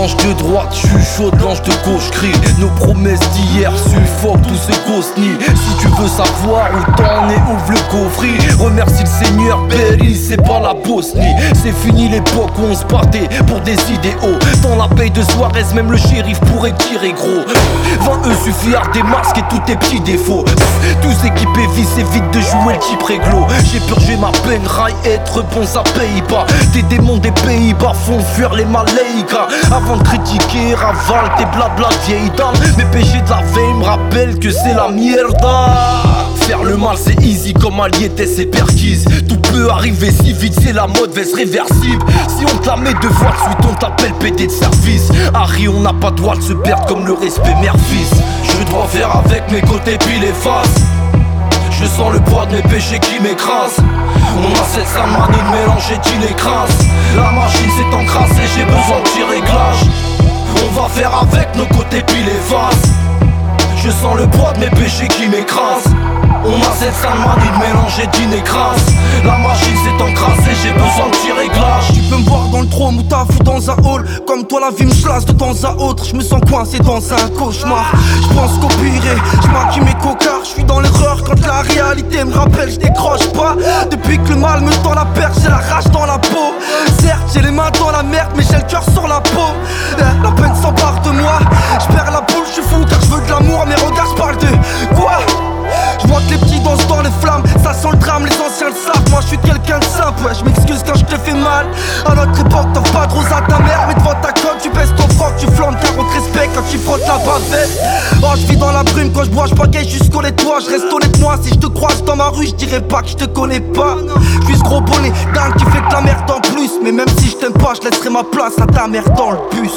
L'ange de droite chuchote, l'ange de gauche crie. Nos promesses d'hier suffoquent tous ces grosses nids. Si tu veux savoir où t'en es, ouvre le coffret. Remercie le Seigneur, Berry, c'est pas la Bosnie. C'est fini l'époque où on se battait pour des idéaux. Dans la paye de Suarez, même le shérif pourrait tirer gros. 20 suffit à démasquer tous tes petits défauts. Tous équipés, vie, c'est vite de jouer le type réglo. J'ai purgé ma peine, rail, être bon ça paye pas. Tes démons des Pays-Bas font fuir les Maléikas. Avant de critiquer, ravale tes blabla vieilles dames. Mes péchés de la veille me rappellent que c'est la mierda. Faire le mal c'est easy comme Aliété c'est perquise. Tout peut arriver si vite, c'est la mode veste réversible. Si on te la met deux fois de suite, on t'appelle PD de service. Harry, on n'a pas droit de se perdre comme le respect mère-fils. Je dois faire avec mes côtés puis les faces. Je sens le poids de mes péchés qui m'écrasent. On a cette sale manie de mélanger qui l'écrase. La machine s'est encrassée, j'ai besoin de petit réglage. On va faire avec nos côtés puis les faces. Je sens le poids de mes péchés qui m'écrasent. On a cette sale manie de mélanger d'inécrase. La machine s'est encrassée, j'ai besoin de petit réglage. Tu peux me voir dans le trône ou t'as fou dans un hall. Comme toi la vie me chlasse de temps à autre. Je me sens coincé dans un cauchemar. Je pense qu'au pire, je maquille mes cocards. Je suis dans l'erreur quand la réalité me rappelle, je décroche pas. Depuis que le mal me tend la perche, j'ai la rage dans la peau. Certes j'ai les mains dans la merde mais j'ai le cœur sur la peau. La peine s'empare de moi. Je perds la boule, je suis fou car je veux de l'amour. Mes regards je parle de quoi? Je vois que les petits dansent dans les flammes, ça sent le drame, les anciens le savent. Moi je suis quelqu'un de simple, ouais, je m'excuse quand je te fais mal. À notre époque t'offres pas de rose à ta mère, mais devant ta coque tu baisses ton froc, tu flammes car on te respecte quand tu frottes la bavette. Oh je vis dans la brume quand je bois, je pagaille jusqu'au lait de toi. Je reste honnête moi, si je te croise dans ma rue, je dirais pas que je te connais pas. Je suis ce gros bonnet dingue qui fait de la merde en plus. Mais même si je t'aime pas, je laisserai ma place à ta mère dans le bus.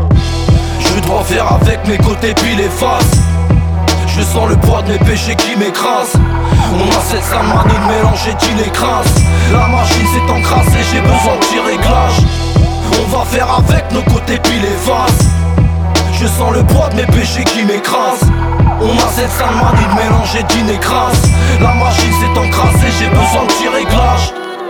Je dois faire avec mes côtés puis les faces. Je sens le poids de mes péchés qui m'écrasent. On a cette sale manie de mélanger qui l'écrase. La machine s'est encrassée, j'ai besoin de petit réglage. On va faire avec nos côtés puis les faces. Je sens le poids de mes péchés qui m'écrasent. On a cette sale manie de mélanger d'inécrase. La machine s'est encrassée, j'ai besoin de petit réglage.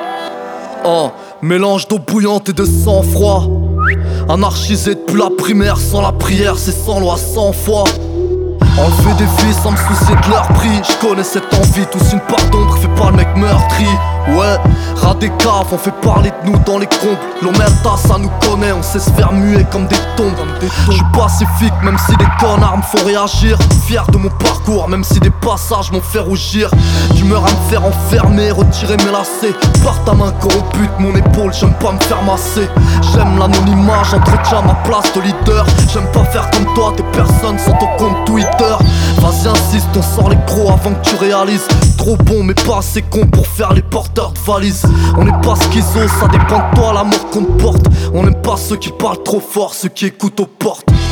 Oh, mélange d'eau bouillante et de sang-froid. Anarchisé depuis la primaire, sans la prière, c'est sans loi, sans foi. Enlever des vies sans me soucier de leur prix. Je connais cette envie, tous une part d'ombre, fais pas le mec meurtri. Ouais, rat des caves, on fait parler de nous dans les combles. L'omerta ça nous connaît, on sait se faire muer comme des tombes. Je suis pacifique même si des connards me font réagir. Fier de mon parcours même si des passages m'ont fait rougir. D'humeur à me faire enfermer, retirer mes lacets. Par ta main corrompue de mon épaule, j'aime pas me faire masser. J'aime l'anonymat, j'entretiens ma place de leader. J'aime pas faire comme toi, des personnes sont au compte Twitter. Vas-y insiste, on sort les crocs avant que tu réalises. Trop bon mais pas assez con pour faire les porteurs de valises. On n'est pas schizo, ça dépend de toi l'amour qu'on te porte. On n'aime pas ceux qui parlent trop fort, ceux qui écoutent aux portes.